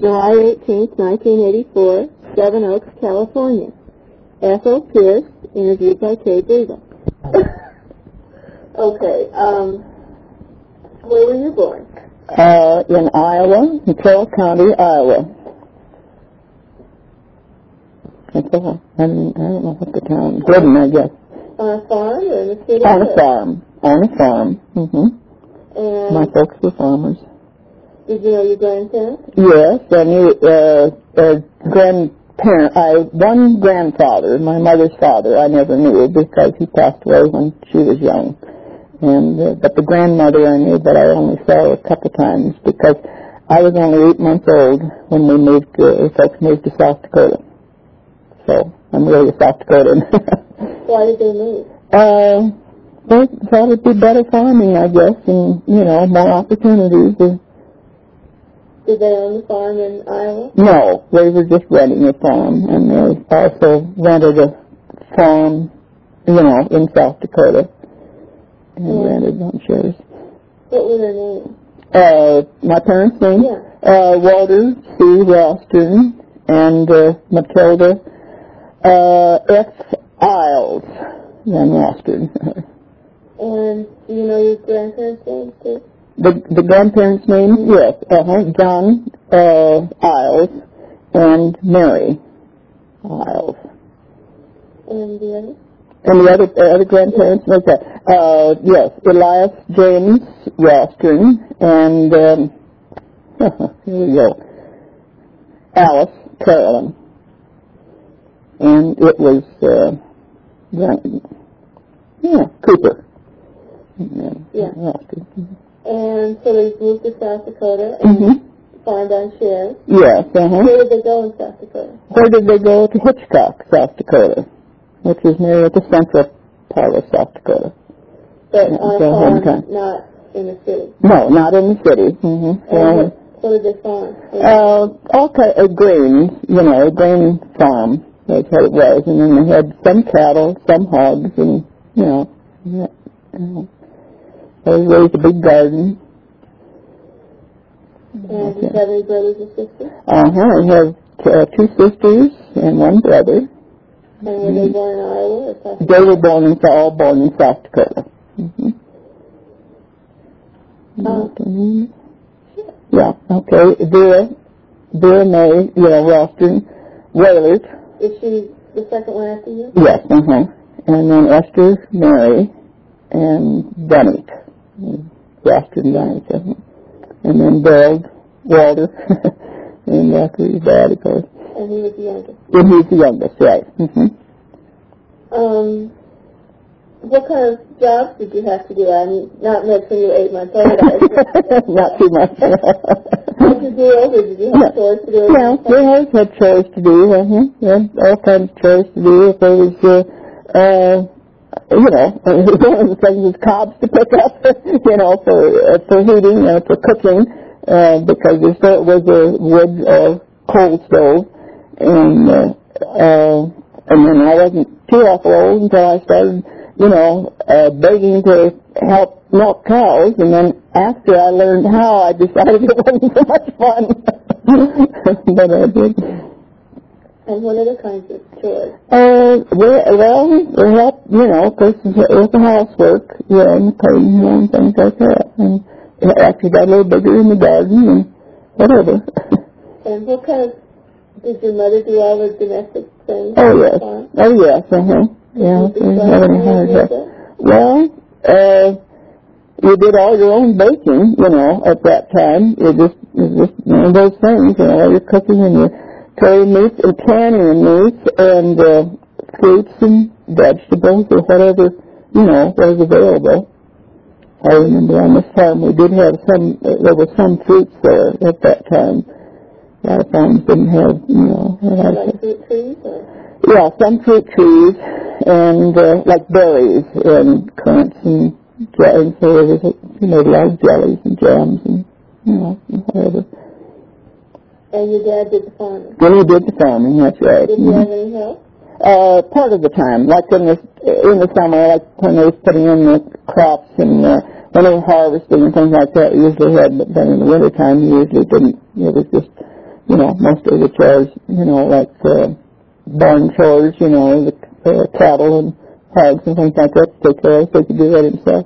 July 18th, 1984, Seven Oaks, California. Ethel Pierce, interviewed by Kay Briegel. Okay, where were you born? In Iowa, in Carroll County, Iowa. That's all. I don't know what the town is. Glidden, I guess. On a farm or in the city? On a farm. On a farm. Mm-hmm. And my folks were farmers. Did you know your grandparents? Yes, I knew one grandfather, my mother's father, I never knew because he passed away when she was young. And but the grandmother I knew, but I only saw her a couple times because I was only 8 months old when we folks moved to South Dakota. So I'm really a South Dakotan. Why did they move? They thought it'd be better farming, I guess, and more opportunities. Did they own the farm in Iowa? No, they were just renting a farm, and they also rented a farm, in South Dakota, and rented on shares. What were their names? My parents' names? Yeah. Walter C. Ralston and Matilda F. Isles Van Ralston. And do you know your grandparents' names too? The grandparents' names? Yes. John Isles and Mary Isles. And the other? And the other grandparents? Okay. Yes. Elias James Ralston and here we go. Alice Carolyn. And it was Cooper. Yeah. And so they moved to South Dakota and farmed on shares. Yes, Where did they go in South Dakota? Where did they go? To Hitchcock, South Dakota, which is near the central part of South Dakota. But on a farm, not in the city? No, not in the city. And what did they farm? All kinds of grains, a grain farm. That's what it was. And then they had some cattle, some hogs, and, they raised a big garden. And did you have any brothers or sisters? I have 2 sisters and 1 brother. And were they born in Iowa or South Dakota? They were all born in South Dakota. Yeah, okay. Vera May, Ralston, Wailert. Is she the second one after you? Yes, And then Esther, Mary, and Bennett. Ralston, Bennett. And then Bill, Walter, and after his dad, of course. And he was the youngest? And he's the youngest, right. What kind of jobs did you have to do? I mean, not much when you were 8 months old. Not too much. What did you do over? Did you have chores to do? Yeah, we always had chores to do. Yeah, all kinds of chores to do. If there was, one of the things was cobs to pick up, for heating, for cooking, because there was a wood or coal stove, and then I wasn't too awful old until I started, begging to help milk cows, and then after I learned how, I decided it wasn't so much fun. But I did. And what other kinds of chores? We help, with the housework, and the painting and things like that. And after got a little bigger in the garden and whatever. And what kind of, did your mother do all the domestic things? Oh, yes. Yeah, well, you did all your own baking, at that time. It was just one of those things, you're cooking and you're currying meats and canning meats and fruits and vegetables or whatever, was available. I remember on this farm we did have there were some fruits there at that time. A lot of farms didn't have, like fruit trees? Yeah, some fruit trees and like berries and currants and so there was a lot of jellies and jams and whatever. And your dad did the farming? And he did the farming, that's right. Did you have any help? Part of the time, like in the summer, like when they was putting in the crops and when they were harvesting and things like that, we usually had, but then in the wintertime, we usually didn't. It was just, most of the chores, like barn chores, the cattle and hogs and things like that to take care of, so he could do that himself.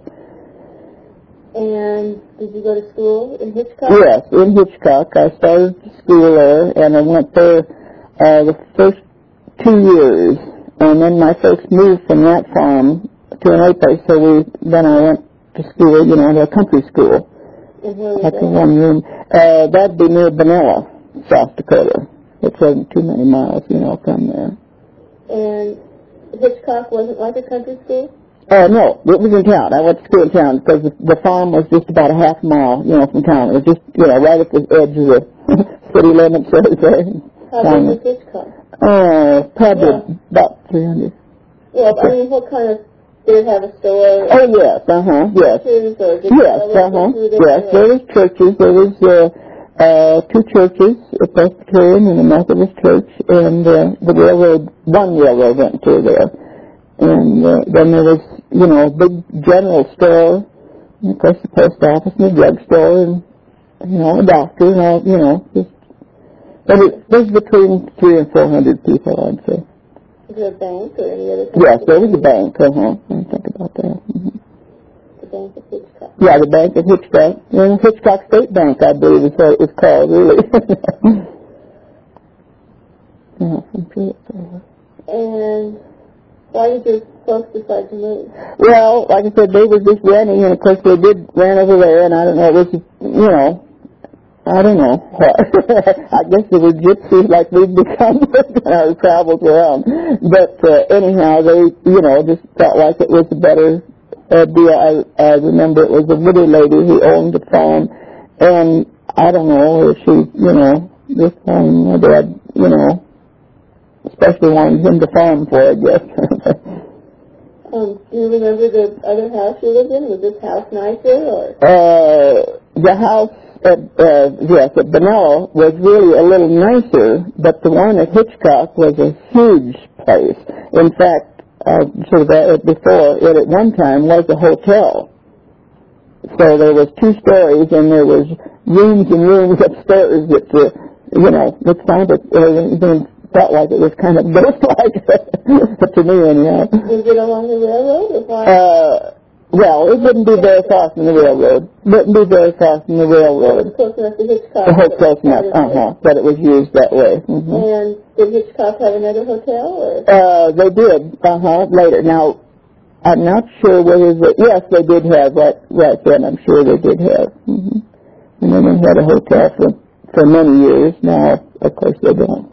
And did you go to school in Hitchcock? Yes, in Hitchcock. I started school there, and I went there the first 2 years, and then my folks moved from that farm to another place, so then I went to school, to a country school. And where was like that? in one room. That'd be near Benella, South Dakota. It wasn't too many miles, from there. And Hitchcock wasn't like a country school? No, it was in town. I went to school in town because the farm was just about a half mile, from town. It was just, right at the edge of the city limits right there. How big was Hitchcock? Probably about 300. Well, what kind of, did it have a store? Oh, yes, yes. Churches or Yes, yes, there was churches. There was 2 churches, a Presbyterian and a Methodist church, and one railroad went through there. And then there was, a big general store, and of course the post office and the drugstore, and, a doctor, and all, but it was between 300 and 400 people, I'd say. Was there a bank or any other? Yes, there was a bank, I didn't think about that. Mm-hmm. The Bank of Hitchcock. Yeah, the Bank of Hitchcock. Hitchcock State Bank, I believe is what it was called, really. And why did your folks decide to move? Well, like I said, they were just renting, and of course they did rent over there, and I don't know, it was, I don't know. I guess it was gypsies like we've become in our travels around. But anyhow, they, just felt like it was a better deal. I remember it was a widow lady who owned the farm, and I don't know if she, just wanted my dad, especially wanted him to farm for, I guess. Do you remember the other house you lived in? Was this house nicer, or? The house at Benella was really a little nicer, but the one at Hitchcock was a huge place. In fact, before, it at one time was a hotel. So there was 2 stories, and there was rooms and rooms upstairs that, it sounded, everything felt like it was kind of ghost-like, to me anyhow. Was it along the railroad, or why? Well, it wouldn't be very far from the railroad. Wouldn't be very far from the railroad. Close enough to Hitchcock. Close enough, but it was used that way. Mm-hmm. And did Hitchcock have another hotel, or? They did, later. Now, I'm not sure whether yes, they did have that right then. I'm sure they did have. Mm-hmm. And then they had a hotel for many years. Now, of course, they don't.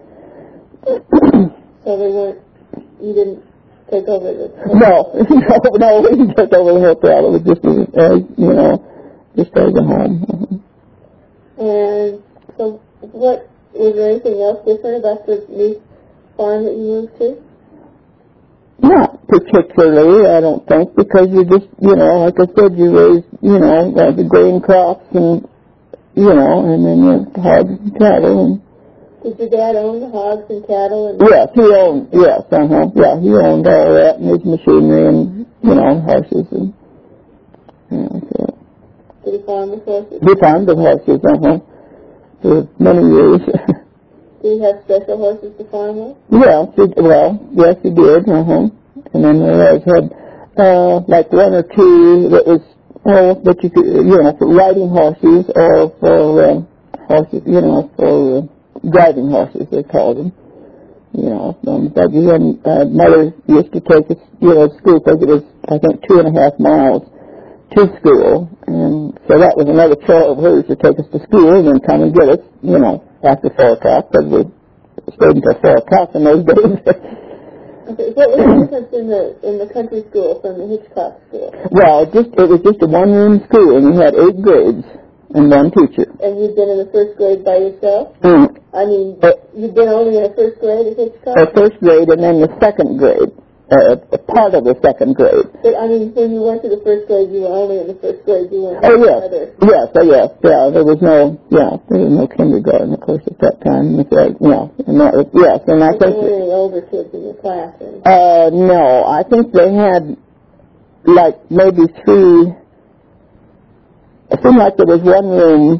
So they weren't, you didn't take over the hotel? No, we didn't take over the hotel. It was just, just as a home. Mm-hmm. And so was there anything else different about the new farm that you moved to? Not particularly, I don't think, because you just, like I said, you raise, the grain crops and, and then you hogs and cattle. And did your dad own the hogs and cattle? Yes, he owned, yeah, he owned all that and his machinery and, horses and, so. Did he farm with horses? He farmed with horses, for many years. Did he have special horses to farm with? Yes, he did, And then we always had, like 1 or 2 that was, that you could, for riding horses or for, horses, for driving horses, they called them. Buggy, and Mother used to take us, to school because it was, I think, 2.5 miles to school. And so that was another chore of hers to take us to school and then come and get us, after 4 o'clock, because we stayed until 4 o'clock in those days. Okay, what was the difference in the country school from the Hitchcock school? Well, it was just a 1-room school, and you had 8 grades and 1 teacher. And you'd been in the 1st grade by yourself? Mm. You'd been only in the 1st grade at Hitchcock? The 1st grade and then the 2nd grade. Part of the 2nd grade. But, when you went to the 1st grade, you were only in the 1st grade. You weren't Yes, yeah. There was no kindergarten, of course, at that time. And that was, yes, and I think. There weren't any older kids in your class, or? No, I think they had, like, maybe 3. It seemed like there was 1 room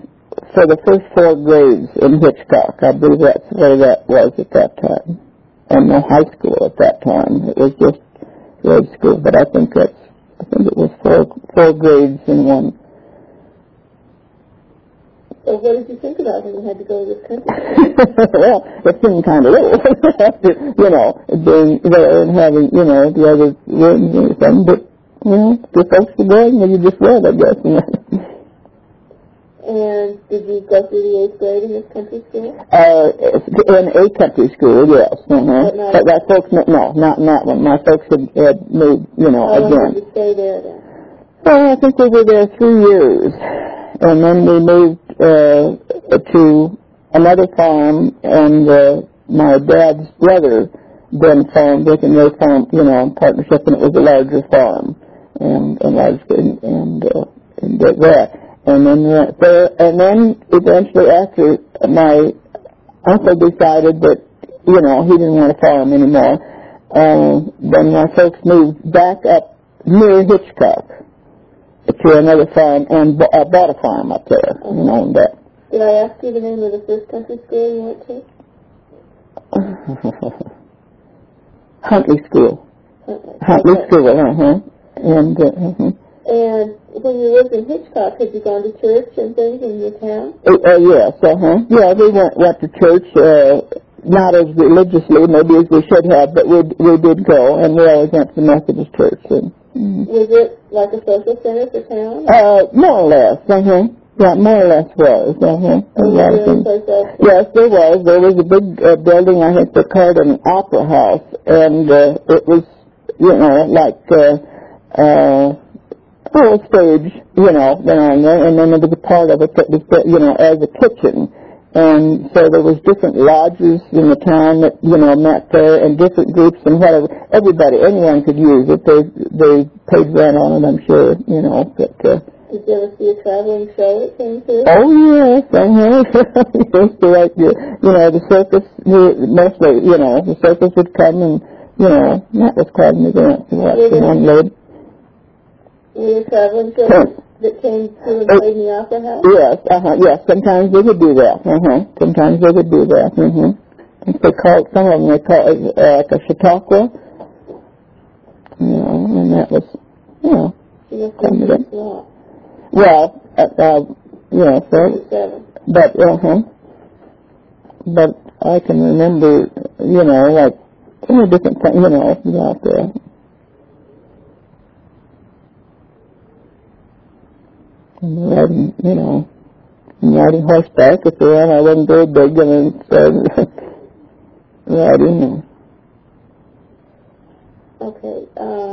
for the first 4 grades in Hitchcock. I believe that's where that was at that time. And no high school at that time. It was just grade school, but I think it was 4 grades in one. So what did you think about when you had to go to this country? Well, it seemed kind of little after, being there and having, the other rooms and everything. But, the folks were going and you just read, I guess. And did you go through the 8th grade in this country school? In a country school, yes. Uh-huh. But my folks, no, not in that one. My folks had moved, How long again. did you stay there then? Well, I think we were there 3 years. And then we moved to another farm, and my dad's brother then farmed it, and they farmed, in partnership, and it was a larger farm, and did that. And then there, and then eventually after my uncle decided that, he didn't want to farm anymore, then my folks moved back up near Hitchcock to another farm and bought a farm up there, and that. Did I ask you the name of the first country school you went to? Huntley School. Huntley School, uh-huh. And when you lived in Hitchcock, had you gone to church and things in your town? Yes, uh-huh. Yeah, we went to church, not as religiously, maybe as we should have, but we did go, and we always went to the Methodist church. And, Was it like a social center for town? More or less, uh-huh. Yeah, more or less was, uh-huh. Yes, there was. There was a big building, I think they called it an opera house, and it was, like full stage, down there, and then there was a part of it that was, as a kitchen. And so there was different lodges in the town that, met there, and different groups and whatever. Anyone could use it. They paid rent on it, I'm sure, but... Did you ever see a traveling show that came through? Oh, yes, used to like, the circus, mostly, the circus would come and, that was quite an event to watch the one load. Were there traveling shows that came through and played in the opera house? Yes, yes, sometimes they would do that, sometimes they would do that, I think some of them they call it, like a Chautauqua, and that was, kind of it. Well, so, but I can remember, like, different things, out there. And riding horseback, if I wasn't very big, and then riding. Okay,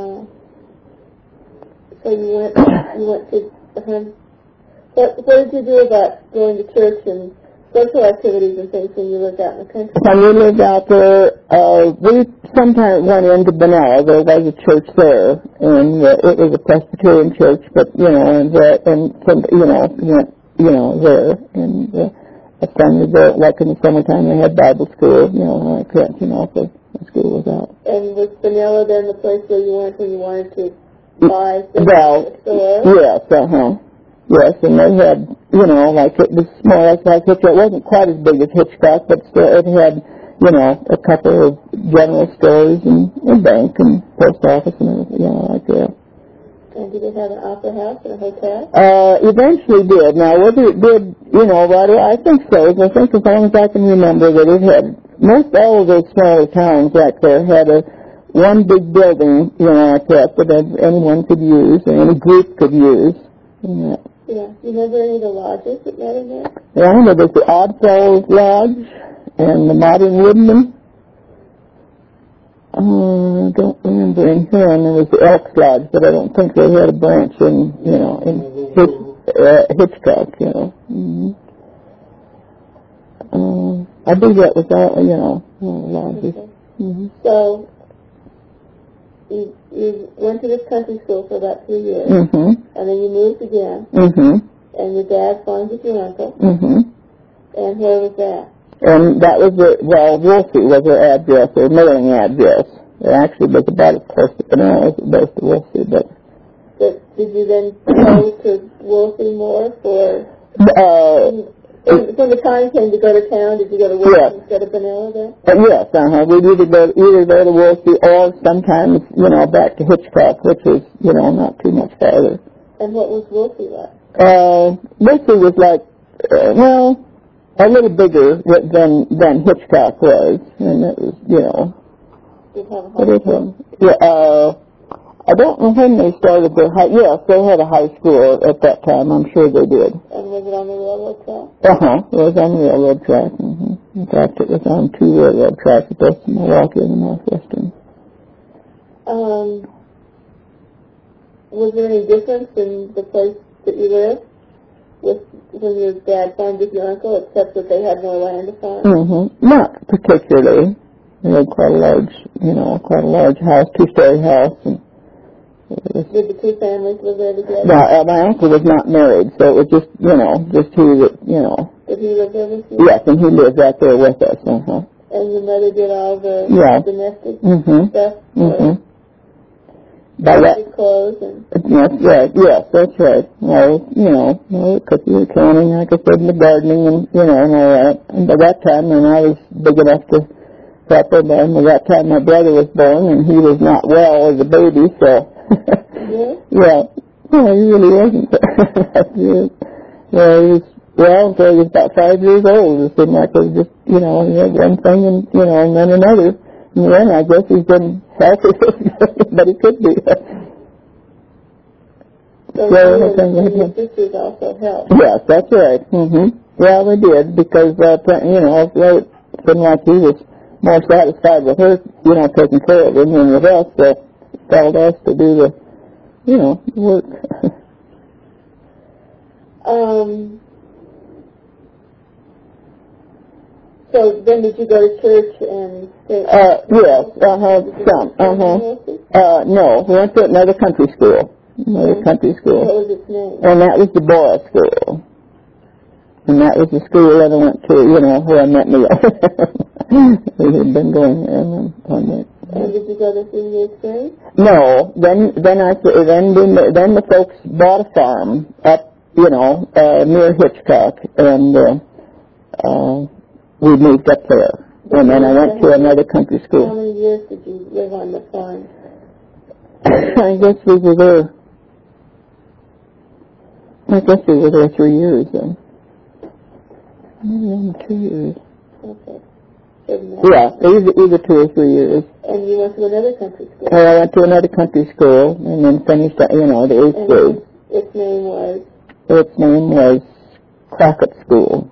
so you went to, what did you do about going to church and social activities and things when you lived out in the country? When we lived out there, we sometimes went into Benalla. There was a church there, and it was a Presbyterian church, but, went, there, and a family there, like in the summertime, they had Bible school, like that, so the school was out. And was Benalla then the place where you went when you wanted to buy things at the store? Yes, Yes, and they had, like it was small, like Hitchcock. It wasn't quite as big as Hitchcock, but still it had, a couple of general stores and a bank and post office and everything, like that. And did it have an opera house and a hotel? Eventually did. Now, whether it did, right, I think so. I think as long as I can remember that it had, most all of those smaller towns back there had one big building, like that anyone could use, and any group could use. Yeah. You remember any of the lodges that met in there? Yeah, there was the Oddfellows Lodge and the Modern Woodman. I don't remember in here, and there was the Elks Lodge, but I don't think they had a branch in Hitchcock, I think that was all, lodges. Okay. So, you went to this country school for about 3 years, and then you moved again, and your dad farmed with your uncle, and where was that? And that was Wolsey was her address, her mailing address. It actually was about as close to Benalla as it was to Wolsey, but did you then go to Wolsey more for When the time came to go to town, did you go to Wolsey instead of Benilla then? Yes, We'd either go to Wolsey or sometimes, back to Hitchcock, which is, not too much farther. And what was Wolsey like? Wolsey was like, a little bigger than Hitchcock was. And it was, Did it have a high school? I don't know when they started their yes, they had a high school at that time. I'm sure they did. And was it on the railroad track? It was on the railroad track. Mm-hmm. In fact, it was on 2 railroad tracks, both Milwaukee and the Northwestern. Was there any difference in the place that you lived when your dad farmed with your uncle, except that they had more land to farm? Mm-hmm. Not particularly. They had quite a large house, 2-story house, and did the two families live there together? No, my uncle was not married, so it was just he that, Did he live there with you? Yes, and he lived right there with us, And your mother did all the domestic stuff? Mm-hmm. By that clothes and... That's right, yes, that's right. The cooking and canning, like I said, and the gardening and, and all that. And by that time, when I was big enough to help her, by that time my brother was born, and he was not well as a baby, so... Yeah. Well, he really wasn't. He was until he was about 5 years old. It seemed like it was just, he had one thing and then another. And then I guess he's been healthy, but he could be. So your sisters also helped? Yes, that's right. Mm-hmm. Yeah, we did, because, it seemed like he was more satisfied with her, taking care of him than with us, so told us to do the, work. So then did you go to church and stay? Yes, some. No, we went to another country school. Country school. What was its name? And that was the Boyle School. And that was the school that I went to, where I met Neil. We had been going there. And did you go there through the experience? No. Then the folks bought a farm up, near Hitchcock, and we moved up there. And then I went to another country school. How many years did you live on the farm? I guess we were there 3 years then. Maybe only 2 years. Okay. Yeah, either 2 or 3 years. And you went to another country school? I went to another country school and then finished, the 8th grade. Its name was? Its name was Crockett School.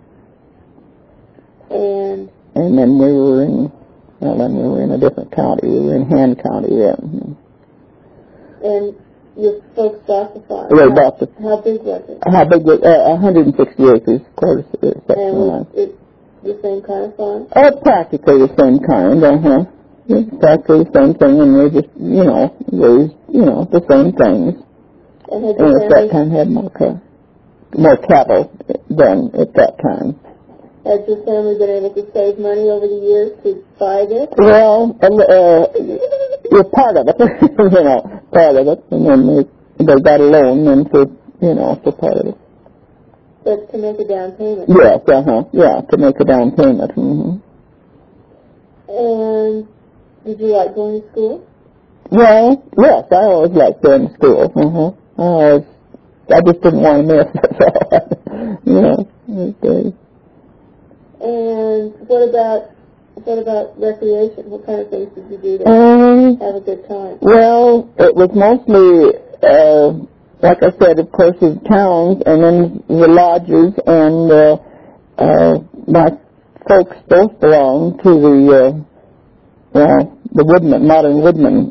And then we were in a different county. We were in Han County then. And your folks bought the farm? They bought the... How big was it? How big was it? 160 acres, quarter section. And was it the same kind of farm? Practically the same kind, Practically the same thing, and we just, raised, the same things. And at that time had more cattle than at that time. Has your family been able to save money over the years to buy this? Well, part of it, part of it, and then they got a loan then for part of it. But to make a down payment? Yes, to make a down payment. Mm-hmm. And did you like going to school? Well, yes, I always liked going to school. Mm-hmm. I just didn't want to miss it. And what about recreation? What kind of things did you do to have a good time? Well, it was mostly, like I said, of course, the towns and then the lodges, and my folks both belonged to the Woodman, modern Woodman,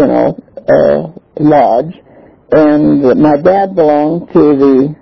lodge, and my dad belonged to the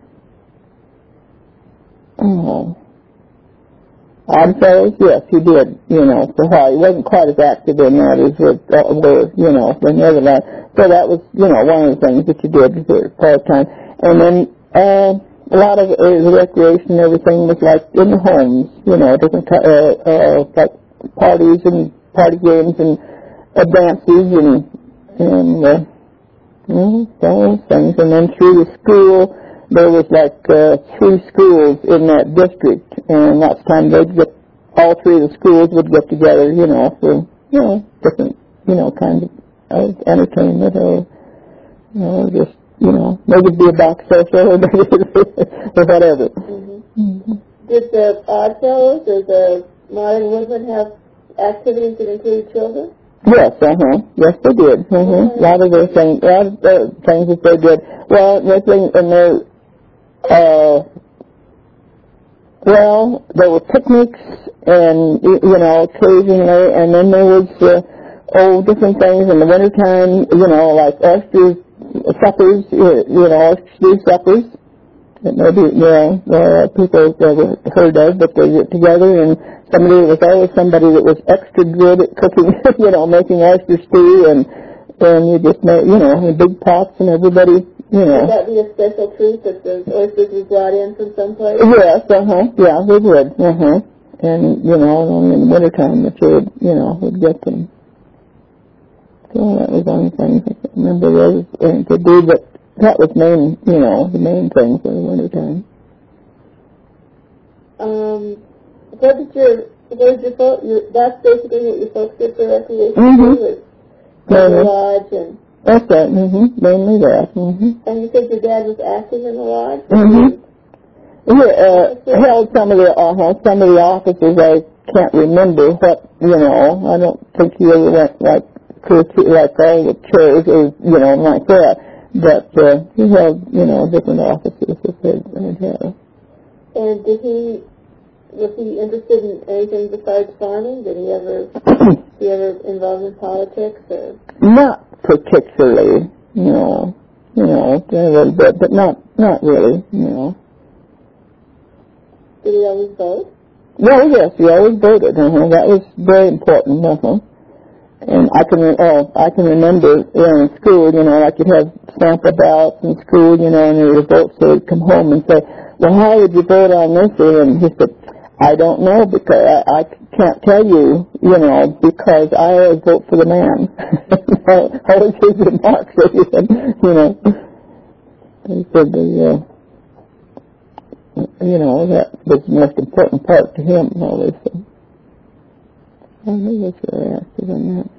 Oddfellows. Yes, he did. For a while, he wasn't quite as active in that as with the other lodge. So that was one of the things that you did for part time, and then a lot of the recreation and everything was like in the homes, different like parties and party games and dances and all those things. And then through the school, there was like 3 schools in that district, and lots of times all 3 of the schools would get together, for, different, kinds of entertainment or, just, maybe it'd be a box social or whatever. Mm-hmm. Mm-hmm. Did the Oddfellows or the Modern Woodmen have activities that included children? Yes, yes, they did. A lot of the things that they did. Well, there were picnics and, occasionally, and then there was, different things in the wintertime, like oyster suppers, oyster stew suppers. That maybe, people never heard of, but they get together, and there was always somebody that was extra good at cooking, making oyster stew, and you just made, in big pots, and everybody, Would that be a special treat that the oysters were brought in from someplace? Yes, yeah, they would, and, only in the wintertime that you would get them. So that was one of the things I can't remember those to do, but that was the main thing for the wintertime. That's basically what your folks did for recreation? Was the lodge and... That's it, mainly that. And you said your dad was active in the lodge? He held some of the offices. I can't remember what, I don't think he ever went like all the chairs or, like that. But he held, different offices that they'd have. And was he interested in anything besides farming? Did he ever involved in politics? Or? Not particularly, a little bit, but not really, Did he always vote? Well, yes, he always voted. That was very important. And I can remember in school, like you'd have sample ballots in school, and they would vote, so he'd come home and say, well, how would you vote on this? And he said, I don't know, because I can't tell you, because I always vote for the man. Always his remarks, he said, He said, that was the most important part to him, always. So. I think he was very active in that.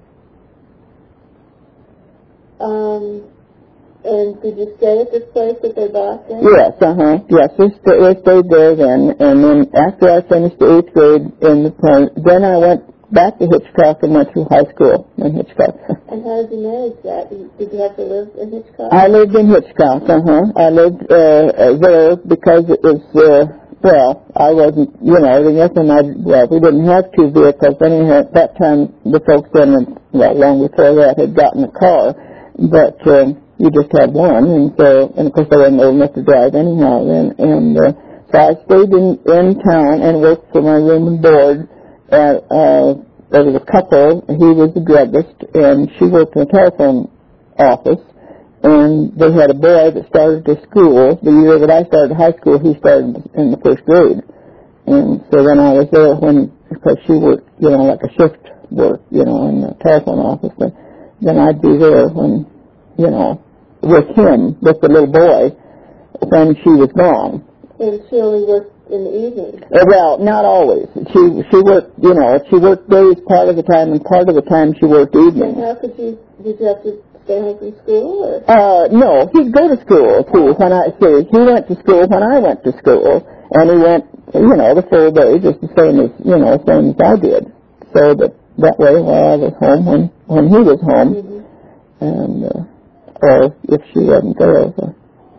And did you stay at this place that they bought then? Yes, Yes, we stayed there then. And then after I finished the 8th grade then I went back to Hitchcock and went through high school in Hitchcock. And how did you manage that? Did you have to live in Hitchcock? I lived in Hitchcock, I lived there because it was... I wasn't, we didn't have 2 vehicles. Anyhow, at that time, the folks then, long before that, had gotten a car, but you just had one, and of course, they weren't old enough to drive anyhow then, and so I stayed in town and worked for my room and board. There was a couple, he was a druggist, and she worked in a telephone office. And they had a boy that started to school. The year that I started high school, he started in the 1st grade. And so then I was there because she worked, like a shift work, in the telephone office. But then I'd be there when, with him, with the little boy, when she was gone. And she only worked in the evening? Well, not always. She worked, she worked days part of the time, and part of the time she worked evenings. And how did you have to stay home from school? Or? No, he'd go to school, too. He went to school when I went to school, and he went, the full day, just the same as, same as I did. So that way, while I was home, when he was home, and, or if she wasn't there. So.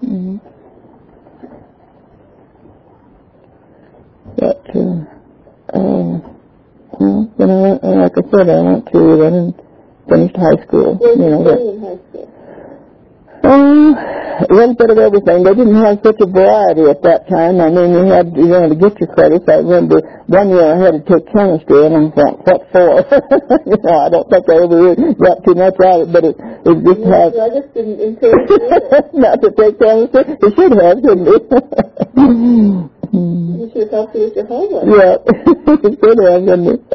But, like I said, I went to then and finished high school. What did you do in high school? A little bit of everything. They didn't have such a variety at that time. I mean, you had to get your credits. I remember one year I had to take chemistry, and I thought, what for? I don't think I ever got too much out of it, but it just had... I just didn't encourage you not to take chemistry. You should have, shouldn't you? You should have helped you with your homework. Yeah, you should have, shouldn't you?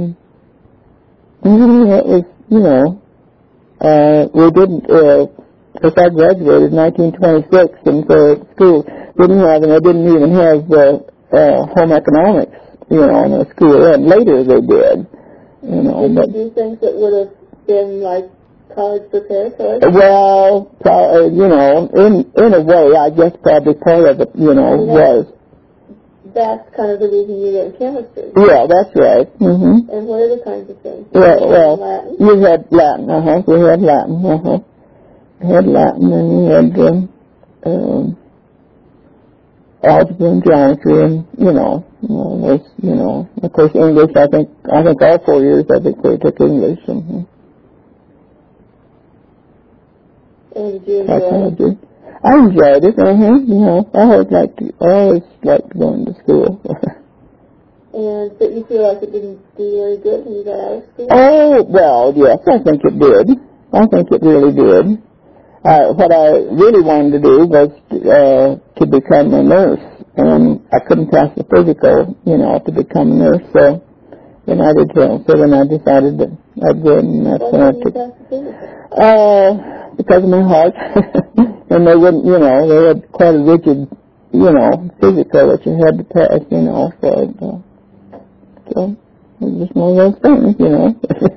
It was, we didn't because I graduated in 1926, and so at school didn't have, and they didn't even have home economics, you know, in the school. And later they did, you know. Did but you do things that would have been like college preparatory? Well, you know, in a way, I guess probably part of it, you know, was. That's kind of the reason you went in chemistry. Yeah, that's right. Mm-hmm. And what other kinds of things? Well, Latin? you had Latin, we had Latin, We had Latin, and we had algebra and geometry, and, you know, of course English, I think all 4 years, I think they took English. Mm-hmm. And did you enjoy it? I enjoyed it, you know, I always liked going to school. And but you feel like it didn't do you very good when you got out of school? Oh, well, yes, I think it did. I think it really did. What I really wanted to do was to become a nurse, and I couldn't pass the physical, you know, to become a nurse, so then I did so. So then I decided that I'd go, and that's when I took because of my heart. And they wouldn't, you know, they had quite a rigid, you know, physical that you had to pass, you know, for it. So it was just one of those things, you know.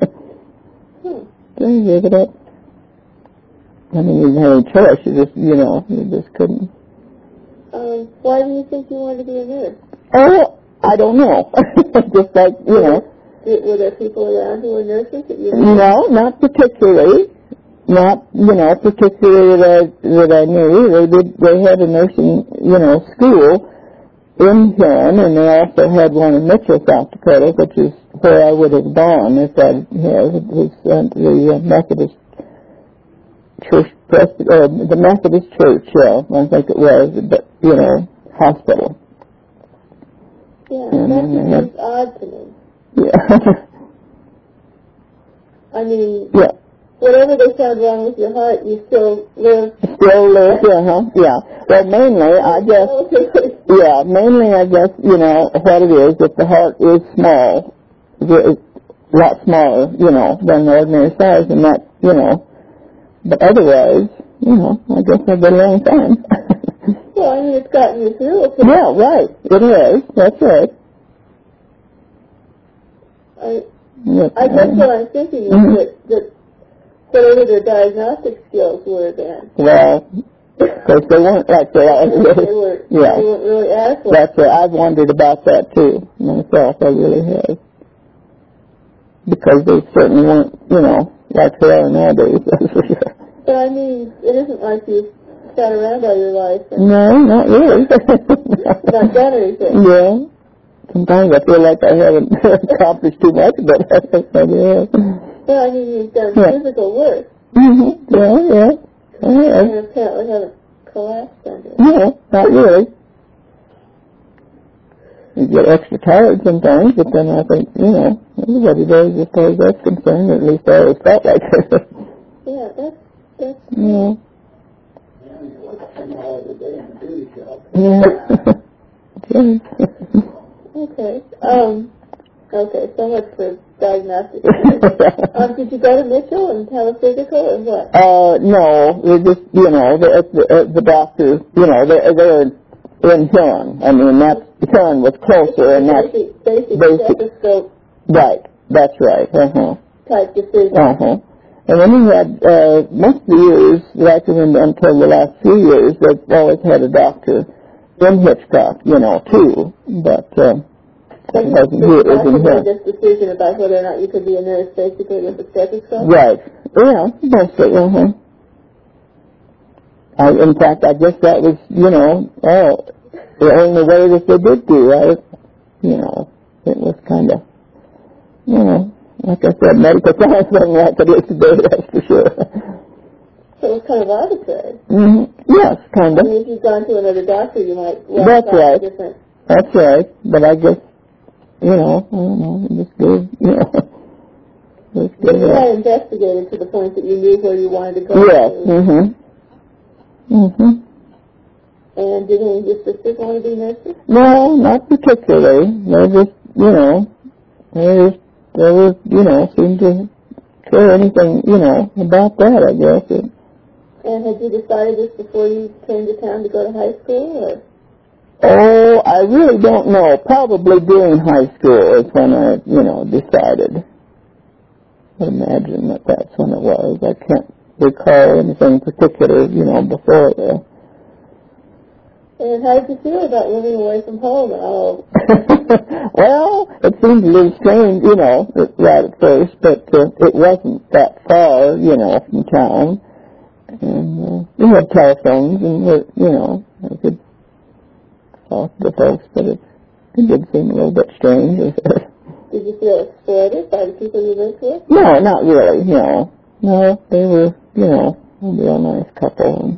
So you gave it up. I mean, you didn't have any choice. You just, you know, you just couldn't. Why do you think you wanted to be a nurse? Oh, I don't know. Just like, you know. Were there people around who were nurses that you knew? No, not particularly. Not, you know, particularly that I knew. They had a nursing, you know, school in Huron, and they also had one in Mitchell, South Dakota, which is where I would have gone if I had. It was the Methodist Church, the Methodist Church, yeah, I think it was, but, you know, hospital. Yeah, that seems odd to me. Yeah. I mean, yeah. Whatever they found wrong with your heart, you still live. Still live, yeah. Well, mainly, I guess, you know, what it is, if the heart is small, it's a lot smaller, you know, than the ordinary size, and that, you know, but otherwise, you know, I guess I've been a long time. Well, I mean, it's gotten you through. Yeah, right. It is. That's right. I guess what I'm thinking is that whatever their diagnostic skills were then. Well, because they weren't like they are. They weren't really adequate. That's right. I've wondered about that too myself. I really have. Because they certainly weren't, you know, like they are nowadays. That's for sure. But I mean, it isn't like you sat around all your life. No, not really. Not done anything. Yeah. Sometimes I feel like I haven't accomplished too much, but I think maybe I have. Well, I mean, you've done physical work. Mm-hmm. Yeah. And apparently haven't collapsed under it. No, not really. You get extra tired sometimes, but then I think, you know, everybody does as far as that's concerned, at least I always felt like that. Yeah, that's yeah. Okay. Okay, so much for diagnostics. Did you go to Mitchell and have a physical or what? No, they just, you know, the doctors, you know, they're in Huron. I mean, Huron was closer, and that's basic stethoscope. Right, that's right. Type decision. And then we had, most of the years, like until the last few years, they've always had a doctor in Hitchcock, you know, too, but, it wasn't here. It was in here. This decision about whether or not you could be a nurse, basically, with a stethoscope? Right. Yeah, mostly, in fact, I guess that was, you know, the only way that they did do it. You know, it was kind of, you know, like I said, medical science wasn't like it is today, that's for sure. So it was kind of arbitrary. Mm-hmm. Yes, kind of. I mean, if you'd gone to another doctor, you might... That's right. That's right. But I guess, you know, I don't know, just gave, you know. But you had investigated to the point that you knew where you wanted to go. Yes, And did any of your sisters want to be nurses? No, not particularly. They just, you know, they were, you know, seemed to care anything, you know, about that, I guess. And had you decided this before you came to town to go to high school, or? Oh, I really don't know. Probably during high school is when I, decided. I imagine that's when it was. I can't recall anything particular, before that. And how did you feel about living away from home and all? Well, it seemed a little strange, right at first, but it wasn't that far, from town. And we had telephones, and, I could talk to folks, but it did seem a little bit strange. Did you feel exploited by the people you lived with? No, not really, No, they were, a real nice couple.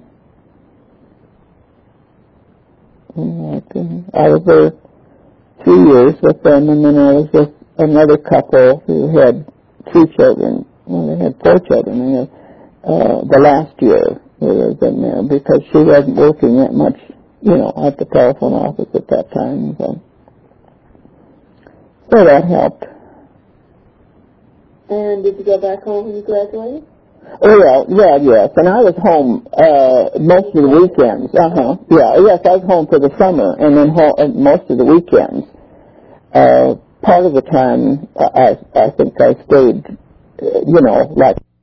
And I was there 3 years with them, and then I was with another couple who had 3 children. Well, they had 4 children. And the last year we was in there because she wasn't working that much, at the telephone office at that time. So that helped. And did you go back home when you graduated? Oh, yes. And I was home most of the weekends. Yes, I was home for the summer and then most of the weekends. Part of the time, I think I stayed, like